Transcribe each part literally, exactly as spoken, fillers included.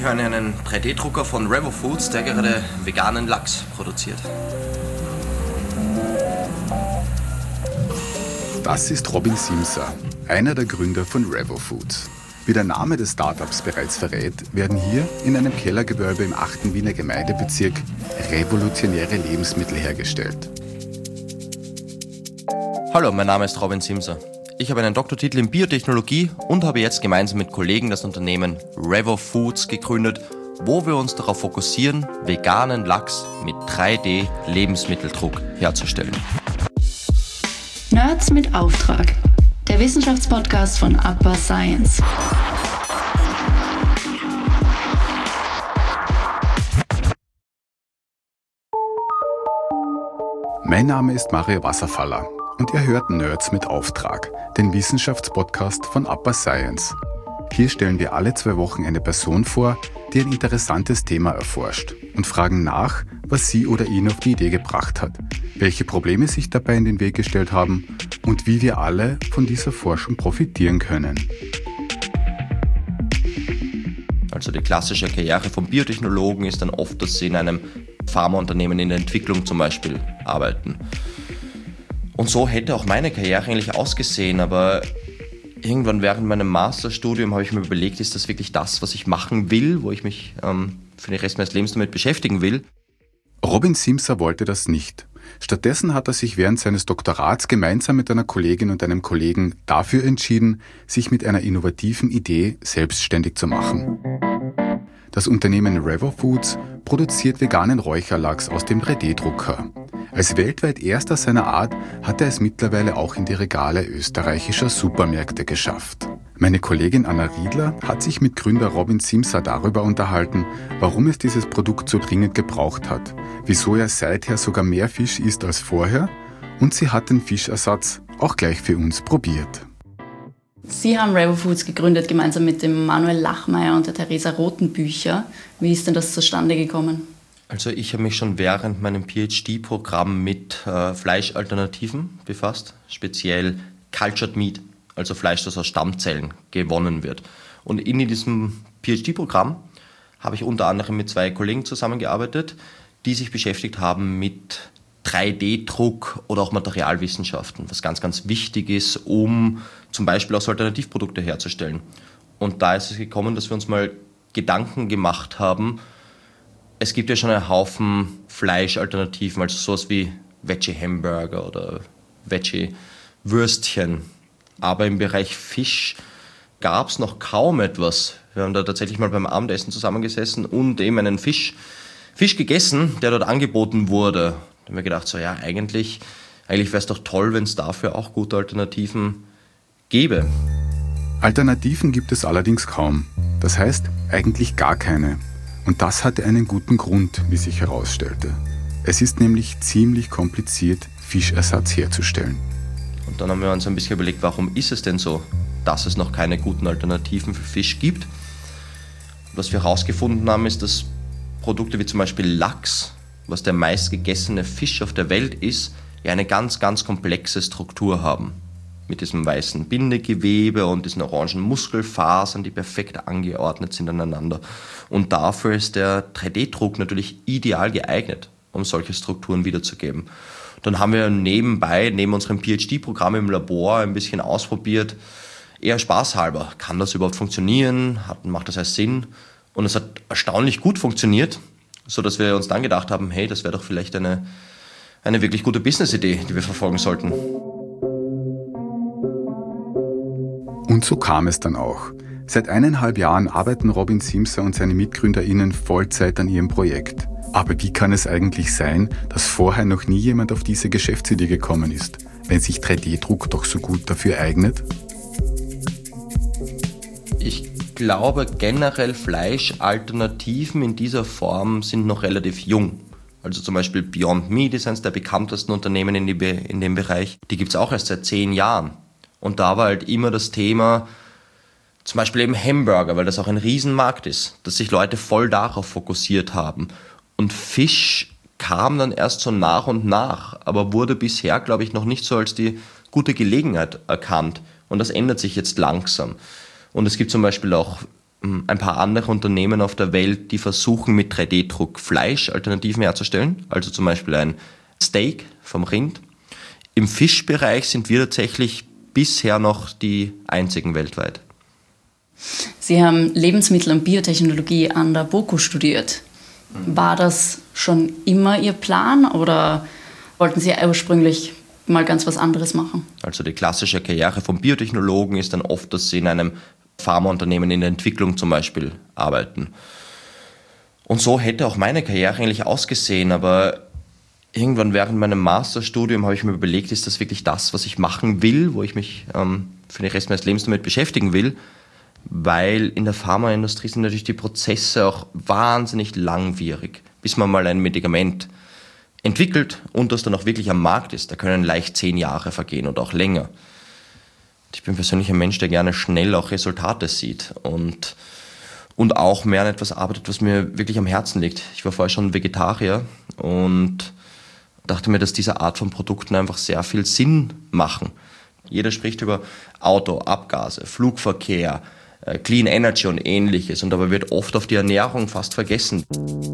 Ich meine einen drei D-Drucker von Revo Foods, der gerade veganen Lachs produziert. Das ist Robin Simser, einer der Gründer von Revo Foods. Wie der Name des Startups bereits verrät, werden hier in einem Kellergewölbe im achten Wiener Gemeindebezirk revolutionäre Lebensmittel hergestellt. Hallo, mein Name ist Robin Simser. Ich habe einen Doktortitel in Biotechnologie und habe jetzt gemeinsam mit Kollegen das Unternehmen Revo Foods gegründet, wo wir uns darauf fokussieren, veganen Lachs mit drei D-Lebensmitteldruck herzustellen. Nerds mit Auftrag, der Wissenschaftspodcast von Upper Science. Mein Name ist Mario Wasserfaller und ihr hört Nerds mit Auftrag, den Wissenschaftspodcast von Upper Science. Hier stellen wir alle zwei Wochen eine Person vor, die ein interessantes Thema erforscht und fragen nach, was sie oder ihn auf die Idee gebracht hat, welche Probleme sich dabei in den Weg gestellt haben und wie wir alle von dieser Forschung profitieren können. Also die klassische Karriere vom Biotechnologen ist dann oft, dass sie in einem Pharmaunternehmen in der Entwicklung zum Beispiel arbeiten. Und so hätte auch meine Karriere eigentlich ausgesehen, aber irgendwann während meinem Masterstudium habe ich mir überlegt, ist das wirklich das, was ich machen will, wo ich mich ähm, für den Rest meines Lebens damit beschäftigen will? Robin Simser wollte das nicht. Stattdessen hat er sich während seines Doktorats gemeinsam mit einer Kollegin und einem Kollegen dafür entschieden, sich mit einer innovativen Idee selbstständig zu machen. Das Unternehmen Revo Foods produziert veganen Räucherlachs aus dem drei D-Drucker. Als weltweit erster seiner Art hat er es mittlerweile auch in die Regale österreichischer Supermärkte geschafft. Meine Kollegin Anna Riedler hat sich mit Gründer Robin Simser darüber unterhalten, warum es dieses Produkt so dringend gebraucht hat, wieso er seither sogar mehr Fisch isst als vorher und sie hat den Fischersatz auch gleich für uns probiert. Sie haben Revo Foods gegründet, gemeinsam mit dem Manuel Lachmeier und der Theresa Rothenbücher. Wie ist denn das zustande gekommen? Also ich habe mich schon während meinem PhD-Programm mit äh, Fleischalternativen befasst, speziell Cultured Meat, also Fleisch, das aus Stammzellen gewonnen wird. Und in diesem PhD-Programm habe ich unter anderem mit zwei Kollegen zusammengearbeitet, die sich beschäftigt haben mit drei D-Druck oder auch Materialwissenschaften, was ganz, ganz wichtig ist, um zum Beispiel auch Alternativprodukte herzustellen. Und da ist es gekommen, dass wir uns mal Gedanken gemacht haben, es gibt ja schon einen Haufen Fleischalternativen, also sowas wie Veggie-Hamburger oder Veggie-Würstchen. Aber im Bereich Fisch gab es noch kaum etwas. Wir haben da tatsächlich mal beim Abendessen zusammengesessen und eben einen Fisch, Fisch gegessen, der dort angeboten wurde. Da haben wir gedacht, so ja, eigentlich, eigentlich wäre es doch toll, wenn es dafür auch gute Alternativen gäbe. Alternativen gibt es allerdings kaum. Das heißt, eigentlich gar keine. Und das hatte einen guten Grund, wie sich herausstellte. Es ist nämlich ziemlich kompliziert, Fischersatz herzustellen. Und dann haben wir uns ein bisschen überlegt, warum ist es denn so, dass es noch keine guten Alternativen für Fisch gibt. Was wir herausgefunden haben, ist, dass Produkte wie zum Beispiel Lachs, was der meistgegessene Fisch auf der Welt ist, ja eine ganz, ganz komplexe Struktur haben. Mit diesem weißen Bindegewebe und diesen orangen Muskelfasern, die perfekt angeordnet sind aneinander. Und dafür ist der drei D-Druck natürlich ideal geeignet, um solche Strukturen wiederzugeben. Dann haben wir nebenbei, neben unserem PhD-Programm im Labor, ein bisschen ausprobiert, eher spaßhalber. Kann das überhaupt funktionieren? Hat, macht das als Sinn? Und es hat erstaunlich gut funktioniert, sodass wir uns dann gedacht haben, hey, das wäre doch vielleicht eine, eine wirklich gute Business-Idee, die wir verfolgen sollten. Und so kam es dann auch. Seit eineinhalb Jahren arbeiten Robin Simser und seine MitgründerInnen Vollzeit an ihrem Projekt. Aber wie kann es eigentlich sein, dass vorher noch nie jemand auf diese Geschäftsidee gekommen ist, wenn sich drei D-Druck doch so gut dafür eignet? Ich glaube generell Fleischalternativen in dieser Form sind noch relativ jung. Also zum Beispiel Beyond Meat ist eines der bekanntesten Unternehmen in, die, in dem Bereich. Die gibt es auch erst seit zehn Jahren. Und da war halt immer das Thema, zum Beispiel eben Hamburger, weil das auch ein Riesenmarkt ist, dass sich Leute voll darauf fokussiert haben. Und Fisch kam dann erst so nach und nach, aber wurde bisher, glaube ich, noch nicht so als die gute Gelegenheit erkannt. Und das ändert sich jetzt langsam. Und es gibt zum Beispiel auch ein paar andere Unternehmen auf der Welt, die versuchen mit drei D Druck Fleischalternativen herzustellen, also zum Beispiel ein Steak vom Rind. Im Fischbereich sind wir tatsächlich bisher noch die einzigen weltweit. Sie haben Lebensmittel- und Biotechnologie an der BOKU studiert. War das schon immer Ihr Plan oder wollten Sie ursprünglich mal ganz was anderes machen? Also die klassische Karriere vom Biotechnologen ist dann oft, dass Sie in einem Pharmaunternehmen in der Entwicklung zum Beispiel arbeiten. Und so hätte auch meine Karriere eigentlich ausgesehen, aber irgendwann während meinem Masterstudium habe ich mir überlegt, ist das wirklich das, was ich machen will, wo ich mich ähm, für den Rest meines Lebens damit beschäftigen will, weil in der Pharmaindustrie sind natürlich die Prozesse auch wahnsinnig langwierig, bis man mal ein Medikament entwickelt und das dann auch wirklich am Markt ist. Da können leicht zehn Jahre vergehen oder auch länger. Ich bin persönlich ein Mensch, der gerne schnell auch Resultate sieht und, und auch mehr an etwas arbeitet, was mir wirklich am Herzen liegt. Ich war vorher schon Vegetarier und dachte mir, dass diese Art von Produkten einfach sehr viel Sinn machen. Jeder spricht über Auto, Abgase, Flugverkehr, Clean Energy und Ähnliches und dabei wird oft auf die Ernährung fast vergessen.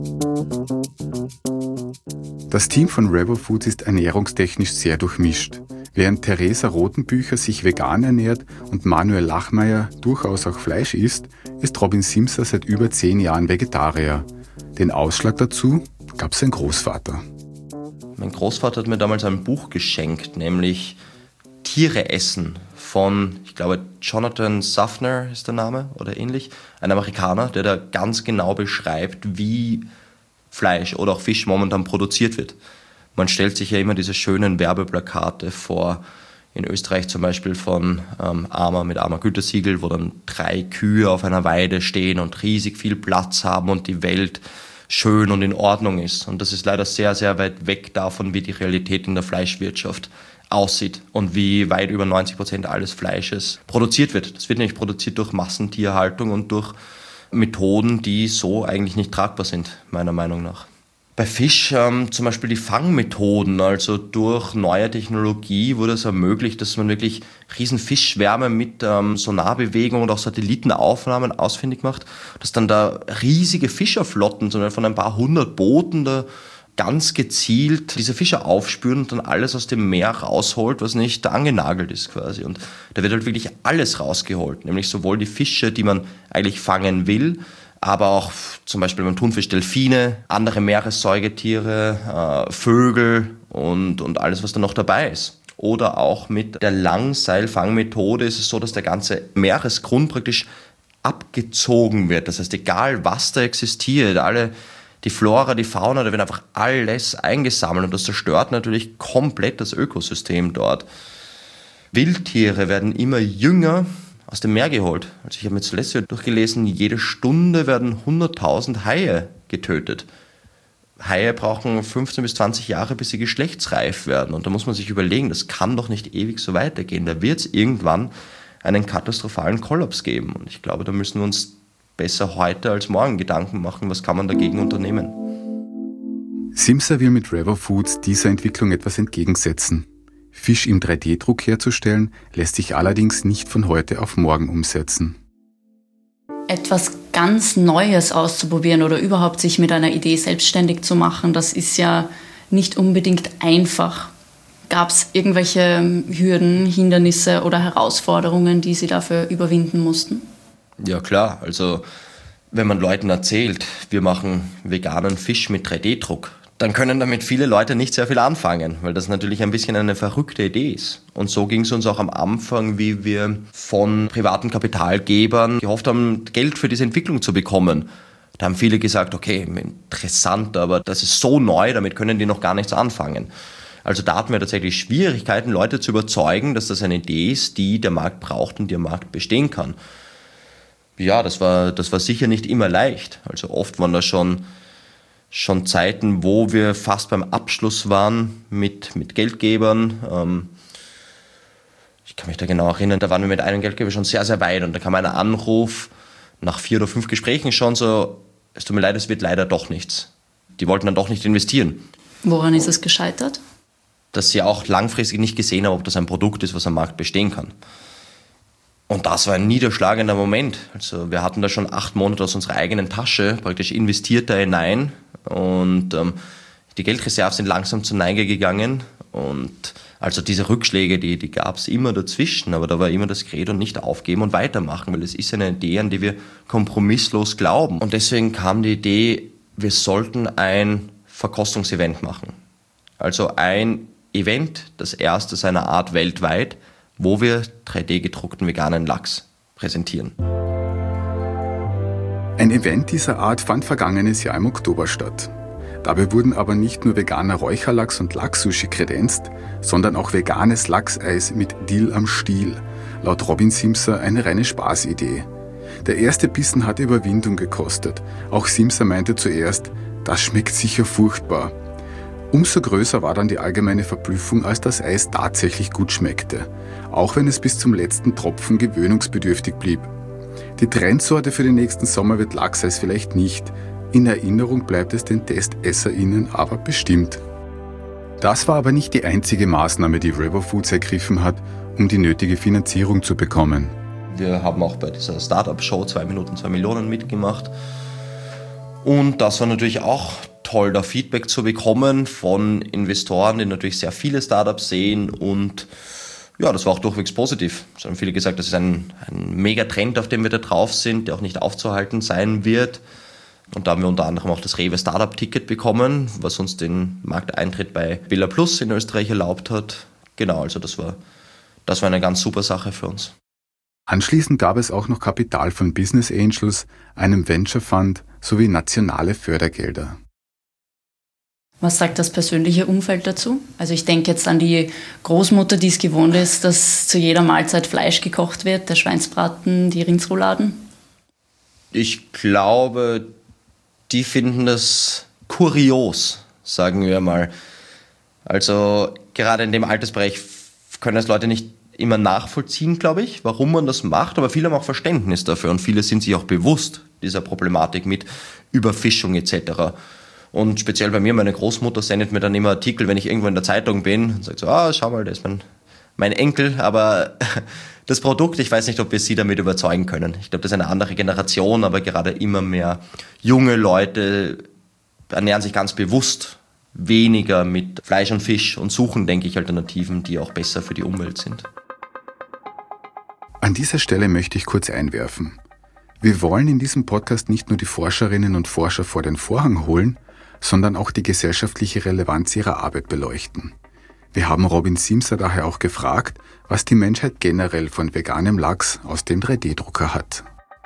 Das Team von RevoFoods ist ernährungstechnisch sehr durchmischt. Während Theresa Rothenbücher sich vegan ernährt und Manuel Lachmeier durchaus auch Fleisch isst, ist Robin Simser seit über zehn Jahren Vegetarier. Den Ausschlag dazu gab sein Großvater. Mein Großvater hat mir damals ein Buch geschenkt, nämlich Tiere essen von, ich glaube, Jonathan Safner ist der Name oder ähnlich, ein Amerikaner, der da ganz genau beschreibt, wie Fleisch oder auch Fisch momentan produziert wird. Man stellt sich ja immer diese schönen Werbeplakate vor, in Österreich zum Beispiel von ähm, Arma mit Arma Gütesiegel, wo dann drei Kühe auf einer Weide stehen und riesig viel Platz haben und die Welt schön und in Ordnung ist. Und das ist leider sehr, sehr weit weg davon, wie die Realität in der Fleischwirtschaft aussieht und wie weit über neunzig Prozent alles Fleisches produziert wird. Das wird nämlich produziert durch Massentierhaltung und durch Methoden, die so eigentlich nicht tragbar sind, meiner Meinung nach. Bei Fisch ähm, zum Beispiel die Fangmethoden, also durch neue Technologie wurde es ermöglicht, dass man wirklich riesen Fischschwärme mit ähm, Sonarbewegungen und auch Satellitenaufnahmen ausfindig macht, dass dann da riesige Fischerflotten, sondern von ein paar hundert Booten da ganz gezielt diese Fische aufspüren und dann alles aus dem Meer rausholt, was nicht da angenagelt ist quasi. Und da wird halt wirklich alles rausgeholt, nämlich sowohl die Fische, die man eigentlich fangen will, aber auch zum Beispiel beim Thunfisch Delfine, andere Meeressäugetiere, äh, Vögel und, und alles, was da noch dabei ist. Oder auch mit der Langseilfangmethode ist es so, dass der ganze Meeresgrund praktisch abgezogen wird. Das heißt, egal was da existiert, alle die Flora, die Fauna, da wird einfach alles eingesammelt und das zerstört natürlich komplett das Ökosystem dort. Wildtiere werden immer jünger aus dem Meer geholt. Also ich habe mir zuletzt durchgelesen, jede Stunde werden hunderttausend Haie getötet. Haie brauchen fünfzehn bis zwanzig Jahre, bis sie geschlechtsreif werden. Und da muss man sich überlegen, das kann doch nicht ewig so weitergehen. Da wird es irgendwann einen katastrophalen Kollaps geben. Und ich glaube, da müssen wir uns besser heute als morgen Gedanken machen, was kann man dagegen unternehmen. Simser will mit RevoFoods dieser Entwicklung etwas entgegensetzen. Fisch im drei D Druck herzustellen, lässt sich allerdings nicht von heute auf morgen umsetzen. Etwas ganz Neues auszuprobieren oder überhaupt sich mit einer Idee selbstständig zu machen, das ist ja nicht unbedingt einfach. Gab es irgendwelche Hürden, Hindernisse oder Herausforderungen, die Sie dafür überwinden mussten? Ja klar, also wenn man Leuten erzählt, wir machen veganen Fisch mit drei D Druck, dann können damit viele Leute nicht sehr viel anfangen, weil das natürlich ein bisschen eine verrückte Idee ist. Und so ging es uns auch am Anfang, wie wir von privaten Kapitalgebern gehofft haben, Geld für diese Entwicklung zu bekommen. Da haben viele gesagt, okay, interessant, aber das ist so neu, damit können die noch gar nichts anfangen. Also da hatten wir tatsächlich Schwierigkeiten, Leute zu überzeugen, dass das eine Idee ist, die der Markt braucht und die am Markt bestehen kann. Ja, das war, das war sicher nicht immer leicht. Also oft waren da schon, schon Zeiten, wo wir fast beim Abschluss waren mit, mit Geldgebern. Ähm, ich kann mich da genau erinnern, da waren wir mit einem Geldgeber schon sehr, sehr weit und da kam ein Anruf nach vier oder fünf Gesprächen schon so, es tut mir leid, es wird leider doch nichts. Die wollten dann doch nicht investieren. Woran ist es gescheitert? Dass sie auch langfristig nicht gesehen haben, ob das ein Produkt ist, was am Markt bestehen kann. Und das war ein niederschlagender Moment. Also wir hatten da schon acht Monate aus unserer eigenen Tasche praktisch investiert da hinein und ähm, die Geldreserven sind langsam zur Neige gegangen und also diese Rückschläge, die, die gab es immer dazwischen, aber da war immer das Credo, nicht aufgeben und weitermachen, weil es ist eine Idee, an die wir kompromisslos glauben. Und deswegen kam die Idee, wir sollten ein Verkostungsevent machen. Also ein Event, das erste seiner Art weltweit, wo wir drei D gedruckten veganen Lachs präsentieren. Ein Event dieser Art fand vergangenes Jahr im Oktober statt. Dabei wurden aber nicht nur veganer Räucherlachs und Lachssushi kredenzt, sondern auch veganes Lachseis mit Dill am Stiel. Laut Robin Simser eine reine Spaßidee. Der erste Bissen hat Überwindung gekostet. Auch Simser meinte zuerst, das schmeckt sicher furchtbar. Umso größer war dann die allgemeine Verblüffung, als das Eis tatsächlich gut schmeckte. Auch wenn es bis zum letzten Tropfen gewöhnungsbedürftig blieb. Die Trendsorte für den nächsten Sommer wird Lachseis vielleicht nicht. In Erinnerung bleibt es den TestesserInnen aber bestimmt. Das war aber nicht die einzige Maßnahme, die Revo Foods ergriffen hat, um die nötige Finanzierung zu bekommen. Wir haben auch bei dieser Startup-Show zwei Minuten zwei Millionen mitgemacht. Und das war natürlich auch toll, da Feedback zu bekommen von Investoren, die natürlich sehr viele Startups sehen. Und ja, das war auch durchwegs positiv. Es haben viele gesagt, das ist ein, ein Megatrend, auf dem wir da drauf sind, der auch nicht aufzuhalten sein wird. Und da haben wir unter anderem auch das Rewe Startup-Ticket bekommen, was uns den Markteintritt bei Villa Plus in Österreich erlaubt hat. Genau, also das war, das war eine ganz super Sache für uns. Anschließend gab es auch noch Kapital von Business Angels, einem Venture Fund sowie nationale Fördergelder. Was sagt das persönliche Umfeld dazu? Also ich denke jetzt an die Großmutter, die es gewohnt ist, dass zu jeder Mahlzeit Fleisch gekocht wird, der Schweinsbraten, die Rindsrouladen. Ich glaube, die finden das kurios, sagen wir mal. Also gerade in dem Altersbereich können es Leute nicht immer nachvollziehen, glaube ich, warum man das macht, aber viele haben auch Verständnis dafür und viele sind sich auch bewusst dieser Problematik mit Überfischung et cetera. Und speziell bei mir, meine Großmutter sendet mir dann immer Artikel, wenn ich irgendwo in der Zeitung bin und sagt so, ah, schau mal, da ist mein, mein Enkel, aber das Produkt, ich weiß nicht, ob wir sie damit überzeugen können. Ich glaube, das ist eine andere Generation, aber gerade immer mehr junge Leute ernähren sich ganz bewusst weniger mit Fleisch und Fisch und suchen, denke ich, Alternativen, die auch besser für die Umwelt sind. An dieser Stelle möchte ich kurz einwerfen. Wir wollen in diesem Podcast nicht nur die Forscherinnen und Forscher vor den Vorhang holen, sondern auch die gesellschaftliche Relevanz ihrer Arbeit beleuchten. Wir haben Robin Simser daher auch gefragt, was die Menschheit generell von veganem Lachs aus dem drei D Drucker hat.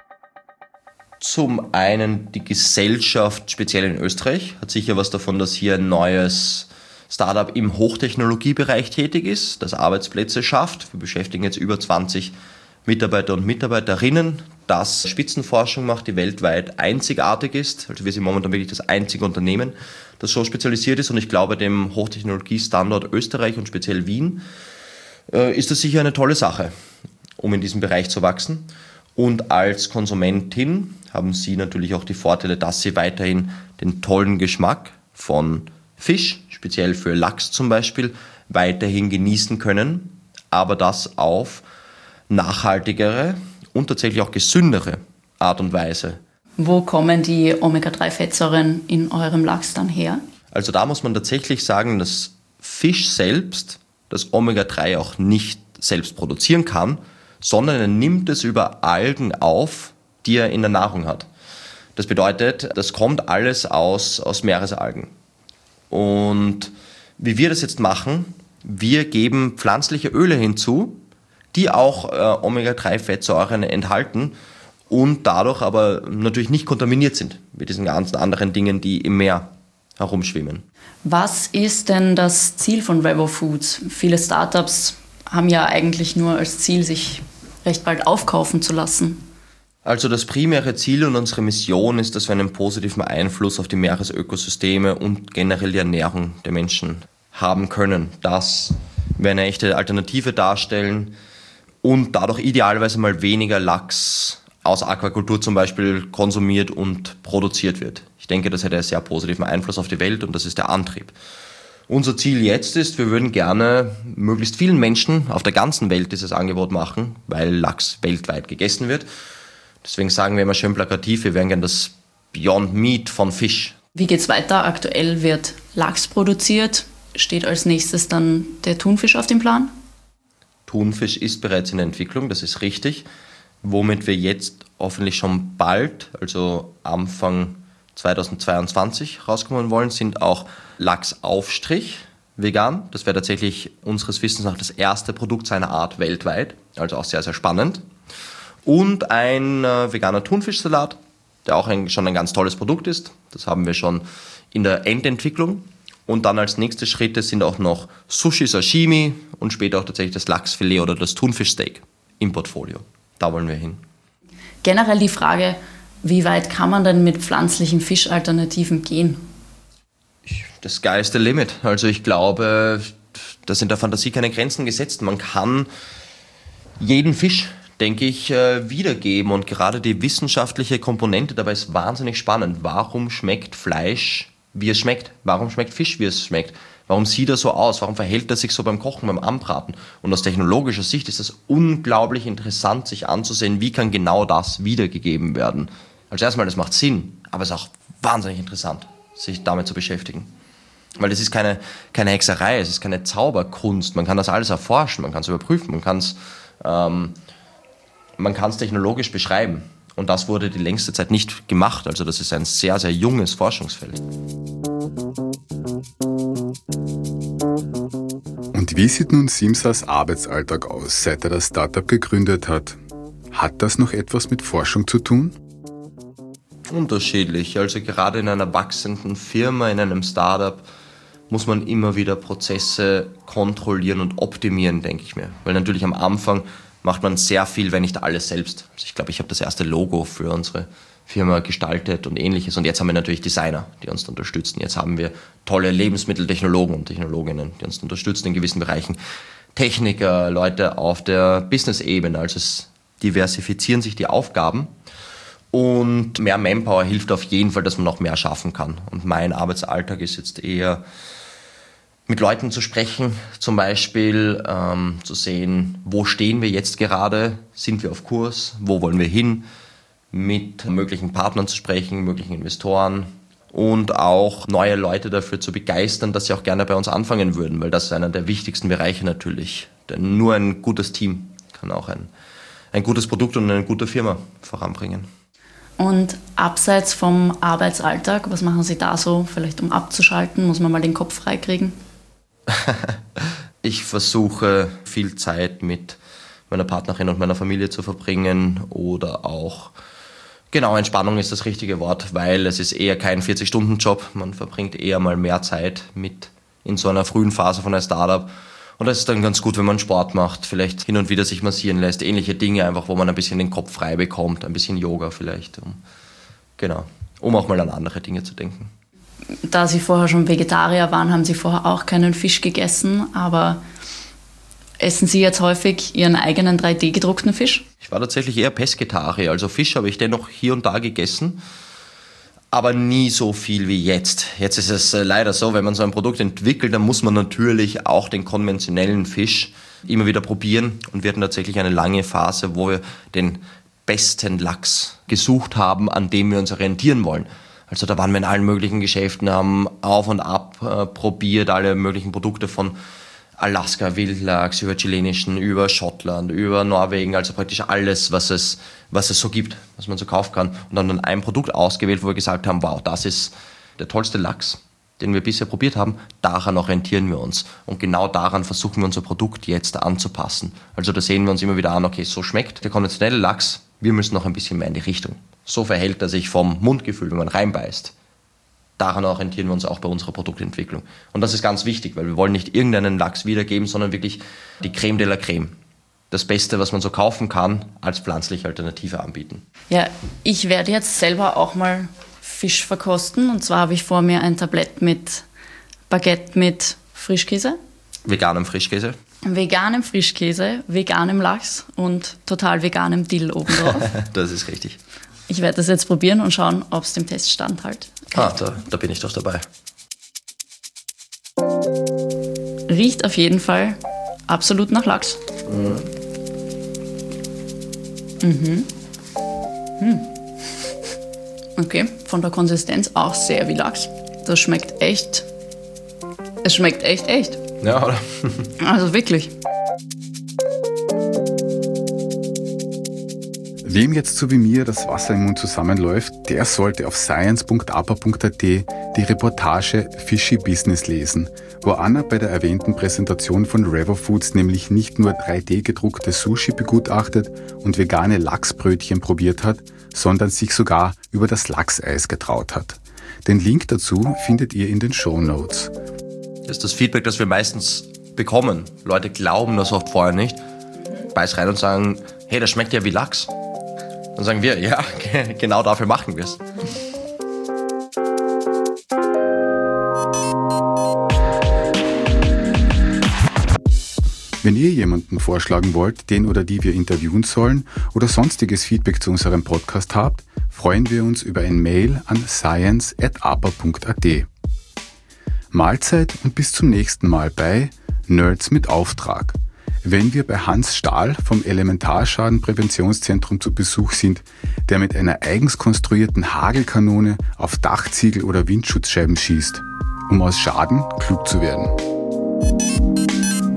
Zum einen die Gesellschaft, speziell in Österreich, hat sicher was davon, dass hier ein neues Startup im Hochtechnologiebereich tätig ist, das Arbeitsplätze schafft. Wir beschäftigen jetzt über zwanzig Mitarbeiter und Mitarbeiterinnen, das Spitzenforschung macht, die weltweit einzigartig ist. Also wir sind momentan wirklich das einzige Unternehmen, das so spezialisiert ist. Und ich glaube, dem Hochtechnologiestandort Österreich und speziell Wien äh, ist das sicher eine tolle Sache, um in diesem Bereich zu wachsen. Und als Konsumentin haben Sie natürlich auch die Vorteile, dass Sie weiterhin den tollen Geschmack von Fisch, speziell für Lachs zum Beispiel, weiterhin genießen können, aber das auf nachhaltigere und tatsächlich auch gesündere Art und Weise. Wo kommen die Omega drei Fettsäuren in eurem Lachs dann her? Also da muss man tatsächlich sagen, dass Fisch selbst das Omega drei auch nicht selbst produzieren kann, sondern er nimmt es über Algen auf, die er in der Nahrung hat. Das bedeutet, das kommt alles aus, aus Meeresalgen. Und wie wir das jetzt machen, wir geben pflanzliche Öle hinzu, die auch äh, Omega drei Fettsäuren enthalten und dadurch aber natürlich nicht kontaminiert sind mit diesen ganzen anderen Dingen, die im Meer herumschwimmen. Was ist denn das Ziel von Revo Foods? Viele Startups haben ja eigentlich nur als Ziel, sich recht bald aufkaufen zu lassen. Also das primäre Ziel und unsere Mission ist, dass wir einen positiven Einfluss auf die Meeresökosysteme und generell die Ernährung der Menschen haben können. Dass wir eine echte Alternative darstellen und dadurch idealerweise mal weniger Lachs aus Aquakultur zum Beispiel konsumiert und produziert wird. Ich denke, das hat einen sehr positiven Einfluss auf die Welt und das ist der Antrieb. Unser Ziel jetzt ist, wir würden gerne möglichst vielen Menschen auf der ganzen Welt dieses Angebot machen, weil Lachs weltweit gegessen wird. Deswegen sagen wir immer schön plakativ, wir wären gerne das Beyond Meat von Fisch. Wie geht's weiter? Aktuell wird Lachs produziert. Steht als nächstes dann der Thunfisch auf dem Plan? Thunfisch ist bereits in der Entwicklung, das ist richtig. Womit wir jetzt hoffentlich schon bald, also Anfang zweitausendzweiundzwanzig rauskommen wollen, sind auch Lachsaufstrich vegan. Das wäre tatsächlich unseres Wissens nach das erste Produkt seiner Art weltweit, also auch sehr, sehr spannend. Und ein äh, veganer Thunfischsalat, der auch ein, schon ein ganz tolles Produkt ist. Das haben wir schon in der Endentwicklung. Und dann als nächste Schritte sind auch noch Sushi, Sashimi und später auch tatsächlich das Lachsfilet oder das Thunfischsteak im Portfolio. Da wollen wir hin. Generell die Frage, wie weit kann man denn mit pflanzlichen Fischalternativen gehen? Das Sky is the limit. Also ich glaube, da sind der Fantasie keine Grenzen gesetzt. Man kann jeden Fisch, denke ich, wiedergeben. Und gerade die wissenschaftliche Komponente dabei ist wahnsinnig spannend. Warum schmeckt Fleisch, wie es schmeckt? Warum schmeckt Fisch, wie es schmeckt? Warum sieht er so aus? Warum verhält er sich so beim Kochen, beim Anbraten? Und aus technologischer Sicht ist es unglaublich interessant, sich anzusehen, wie kann genau das wiedergegeben werden. Also erstmal, das macht Sinn, aber es ist auch wahnsinnig interessant, sich damit zu beschäftigen. Weil es ist keine, keine Hexerei, es ist keine Zauberkunst. Man kann das alles erforschen, man kann es überprüfen, man kann es ähm, man kann es technologisch beschreiben. Und das wurde die längste Zeit nicht gemacht. Also das ist ein sehr, sehr junges Forschungsfeld. Und wie sieht nun Simsas Arbeitsalltag aus, seit er das Startup gegründet hat? Hat das noch etwas mit Forschung zu tun? Unterschiedlich. Also gerade in einer wachsenden Firma, in einem Startup, muss man immer wieder Prozesse kontrollieren und optimieren, denke ich mir. Weil natürlich am Anfang macht man sehr viel, wenn nicht alles selbst. Also ich glaube, ich habe das erste Logo für unsere Firma gestaltet und ähnliches. Und jetzt haben wir natürlich Designer, die uns unterstützen. Jetzt haben wir tolle Lebensmitteltechnologen und Technologinnen, die uns unterstützen in gewissen Bereichen. Techniker, Leute auf der Business-Ebene. Also es diversifizieren sich die Aufgaben. Und mehr Manpower hilft auf jeden Fall, dass man noch mehr schaffen kann. Und mein Arbeitsalltag ist jetzt eher mit Leuten zu sprechen, zum Beispiel ähm, zu sehen, wo stehen wir jetzt gerade, sind wir auf Kurs, wo wollen wir hin, mit möglichen Partnern zu sprechen, möglichen Investoren und auch neue Leute dafür zu begeistern, dass sie auch gerne bei uns anfangen würden, weil das ist einer der wichtigsten Bereiche natürlich. Denn nur ein gutes Team kann auch ein, ein gutes Produkt und eine gute Firma voranbringen. Und abseits vom Arbeitsalltag, was machen Sie da so, vielleicht um abzuschalten? Muss man mal den Kopf freikriegen? Ich versuche viel Zeit mit meiner Partnerin und meiner Familie zu verbringen oder auch, genau, Entspannung ist das richtige Wort, weil es ist eher kein vierzig-Stunden-Job. Man verbringt eher mal mehr Zeit mit in so einer frühen Phase von einem Startup. Und das ist dann ganz gut, wenn man Sport macht, vielleicht hin und wieder sich massieren lässt, ähnliche Dinge einfach, wo man ein bisschen den Kopf frei bekommt, ein bisschen Yoga vielleicht, um, genau, um auch mal an andere Dinge zu denken. Da Sie vorher schon Vegetarier waren, haben Sie vorher auch keinen Fisch gegessen, aber essen Sie jetzt häufig Ihren eigenen drei D gedruckten Fisch? Ich war tatsächlich eher Pesketarier, also Fisch habe ich dennoch hier und da gegessen, aber nie so viel wie jetzt. Jetzt ist es leider so, wenn man so ein Produkt entwickelt, dann muss man natürlich auch den konventionellen Fisch immer wieder probieren. Und wir hatten tatsächlich eine lange Phase, wo wir den besten Lachs gesucht haben, an dem wir uns orientieren wollen. Also da waren wir in allen möglichen Geschäften, haben auf und ab äh, probiert, alle möglichen Produkte von Alaska Wildlachs, über chilenischen, über Schottland, über Norwegen, also praktisch alles, was es, was es so gibt, was man so kaufen kann. Und haben dann ein Produkt ausgewählt, wo wir gesagt haben, wow, das ist der tollste Lachs, den wir bisher probiert haben, daran orientieren wir uns. Und genau daran versuchen wir unser Produkt jetzt anzupassen. Also da sehen wir uns immer wieder an, okay, so schmeckt der konventionelle Lachs, wir müssen noch ein bisschen mehr in die Richtung. So verhält er sich vom Mundgefühl, wenn man reinbeißt. Daran orientieren wir uns auch bei unserer Produktentwicklung. Und das ist ganz wichtig, weil wir wollen nicht irgendeinen Lachs wiedergeben, sondern wirklich die Creme de la Creme. Das Beste, was man so kaufen kann, als pflanzliche Alternative anbieten. Ja, ich werde jetzt selber auch mal Fisch verkosten. Und zwar habe ich vor mir ein Tablett mit Baguette mit Frischkäse. Veganem Frischkäse. Veganem Frischkäse, veganem Lachs und total veganem Dill obendrauf. Das ist richtig. Ich werde das jetzt probieren und schauen, ob es dem Test standhält. Ah, da, da bin ich doch dabei. Riecht auf jeden Fall absolut nach Lachs. Mhm. Mhm. Hm. Okay, von der Konsistenz auch sehr wie Lachs. Das schmeckt echt. Es schmeckt echt, echt. Ja, oder? Also wirklich. Wem jetzt so wie mir das Wasser im Mund zusammenläuft, der sollte auf science punkt a p a punkt a t die Reportage Fishy Business lesen, wo Anna bei der erwähnten Präsentation von Revo Foods nämlich nicht nur drei D gedruckte Sushi begutachtet und vegane Lachsbrötchen probiert hat, sondern sich sogar über das Lachseis getraut hat. Den Link dazu findet ihr in den Shownotes. Das ist das Feedback, das wir meistens bekommen. Leute glauben das oft vorher nicht, beiß rein und sagen, hey, das schmeckt ja wie Lachs. Dann sagen wir, ja, genau dafür machen wir es. Wenn ihr jemanden vorschlagen wollt, den oder die wir interviewen sollen oder sonstiges Feedback zu unserem Podcast habt, freuen wir uns über ein Mail an science at a p a punkt a t. Mahlzeit und bis zum nächsten Mal bei Nerds mit Auftrag. Wenn wir bei Hans Stahl vom Elementarschadenpräventionszentrum zu Besuch sind, der mit einer eigens konstruierten Hagelkanone auf Dachziegel oder Windschutzscheiben schießt, um aus Schaden klug zu werden.